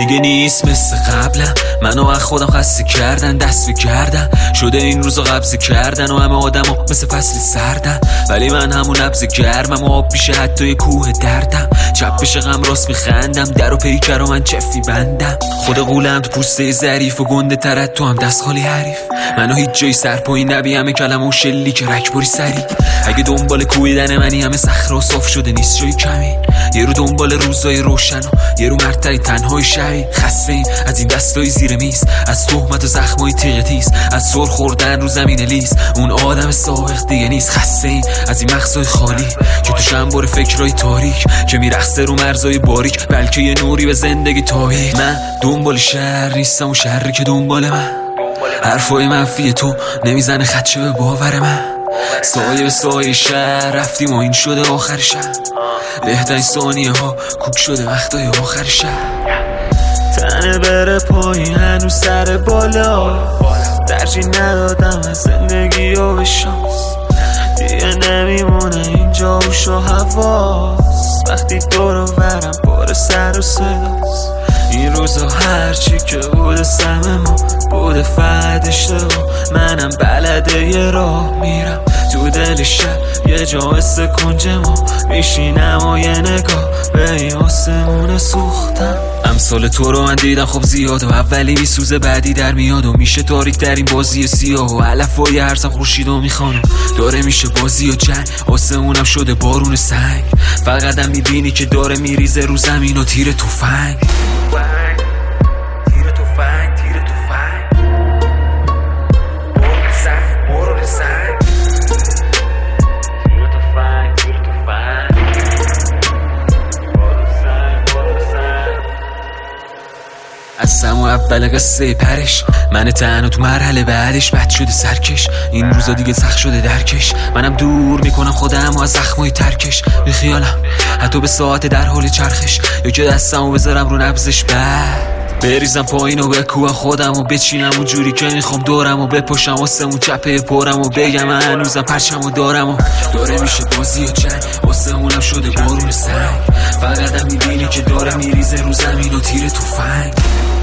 دیگه نیست مثل قبلم. منو از خودم خسته کردن، دست به کردن شده این روزا قبضه کردن و همه آدما مثل فصل سردن، ولی من همون نبض گرمم و آب میشه حتی یه کوه دردم. چپ بشه غم راست میخندم، در و پیکر و من چفی بندم. خود قولم تو پوسته ظریف و گنده ترت تو هم دست خالی حریف. منو هیچ جای سر پایین نبی، همه کلمه و شلی که رکبری سری. اگه دنبال کویدن منی همه صخره و صاف شده نیست جای کمی. یه رو دنبال روزای روشن و یه رو مرتری تنهای شبی. خسته این از این دستای زیر میز، از تهمت و زخمای تیغ تیز، از سر خوردن رو زمین لیز. اون آدم سابق دیگه نیست. خسته این از این مغزای خالی که توش انبار فکرای تاریک که میرخصه رو مرزای باریک، بلکه یه نوری به زندگی تاریک. من دنبال شهر نیستم و شهری که دنبال من. حرفای منفی تو نمیزنه خدشه به باور من. سایه به سایه شهر رفتیم و این شده آخر شهر. بهترین ثانیه ها کوک شده وقتای آخر شهر. تنه بره پایین هنوز سر بالا، ترجیح ندادم از زندگی و به شانس. دیگه نمیمونه اینجا هوش و حواس، وقتی دور و برم پر سر و صداست. این روزا هرچی که بوده سم ما بوده فقط اشتباه. منم بلده یه راه میرم تو دل شب، یه جا مثل کنج ما میشینم و یه نگاه به این آسمون سوختم. امثال تو رو من دیدم خب زیاد و اولی میسوزه بعدی در میاد و میشه تاریک در این بازی سیاه و علفای هرزم خورشید و میخوانم داره میشه بازی و جنگ. آسمونم شده بارون سنگ، فقط هم میبینی که داره میریزه رو زمین و تیر تفنگ. از سمو اول قصه پرش من تنها تو مرحله بعدش بد شده سرکش. این روزا دیگه سخت شده درکش، منم دور میکنم خودم و از زخمای ترکش. بی خیالم حتی به ساعت در حال چرخش، یا که دستمو بذارم رو نبضش بعد بریزم پایین و بکوبم خودم و بچینم اون جوری که میخوام دورم و بپشم آسمون چپه پرم و بگم من هنوزم پرچم و دارم و داره میشه بازی و جنگ. آسمونم شده بارون سنگ، فقط هم میبینی که داره میریزه رو زمین و تیر تفنگ.